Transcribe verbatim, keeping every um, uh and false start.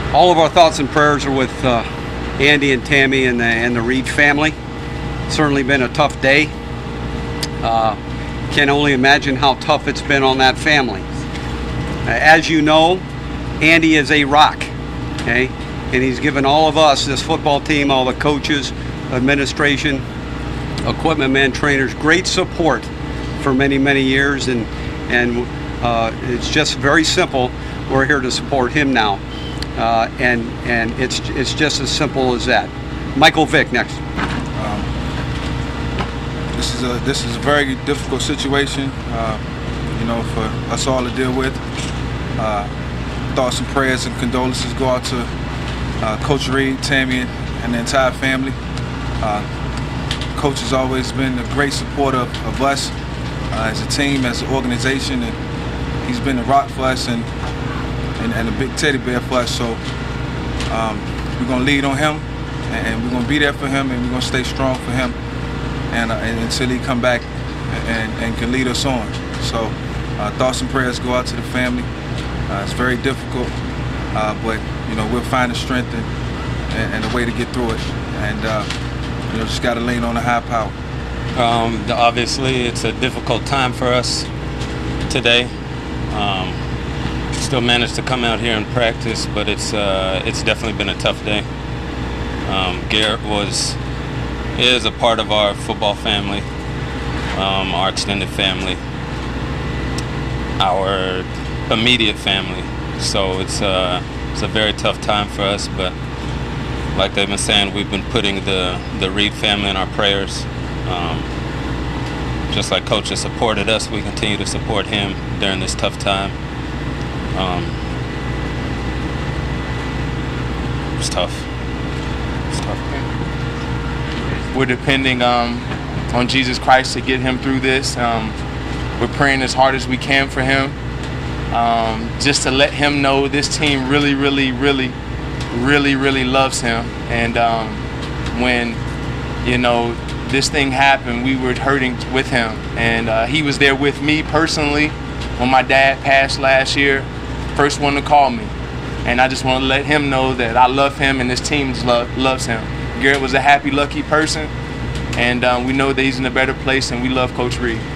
All of our thoughts and prayers are with uh, Andy and Tammy and the, and the Reed family. Certainly been a tough day. Uh, can only imagine how tough it's been on that family. Uh, as you know, Andy is a rock, okay? And he's given all of us, this football team, all the coaches, administration, equipment men, trainers, great support for many, many years. And, and uh, it's just very simple. We're here to support him now. Uh, and and it's it's just as simple as that. Michael Vick next. Um, this is a this is a very difficult situation, uh, you know, for us all to deal with. Uh, thoughts and prayers and condolences go out to uh, Coach Reed, Tammy, and the entire family. Uh, Coach has always been a great supporter of, of us uh, as a team, as an organization, and he's been a rock for us and. And, and a big teddy bear for us, so um, we're gonna lead on him, and, and we're gonna be there for him, and we're gonna stay strong for him, and, uh, and until he come back and, and can lead us on. So uh, thoughts and prayers go out to the family. Uh, it's very difficult, uh, but you know we'll find the strength and, and, and a way to get through it, and uh, you know just gotta lean on the high power. Um, obviously, it's a difficult time for us today. Um, Still managed to come out here and practice, but it's uh, it's definitely been a tough day. Um, Garrett was is a part of our football family, um, our extended family, our immediate family. So it's uh, it's a very tough time for us. But like they've been saying, we've been putting the the Reed family in our prayers. Um, just like Coach has supported us, we continue to support him during this tough time. Um, it's tough. It's tough. We're depending um, on Jesus Christ to get him through this. Um, we're praying as hard as we can for him, um, just to let him know this team really, really, really, really, really loves him. And um, when, you know, this thing happened, we were hurting with him. And uh, he was there with me personally when my dad passed last year. First one to call me, and I just want to let him know that I love him and this team love, loves him. Garrett was a happy, lucky person, and um, we know that he's in a better place, and we love Coach Reed.